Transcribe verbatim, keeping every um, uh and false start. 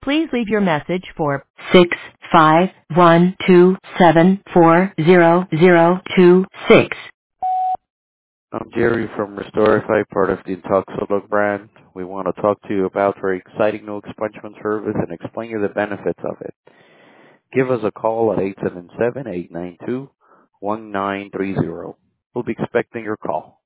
Please leave your message for six five one two seven four zero zero two six. I'm Jerry from Restorify, part of the Intoxologue brand. We want to talk to you about our exciting new expungement service and explain you the benefits of it. Give us a call at eight seven seven, eight nine two, one nine three zero. We'll be expecting your call.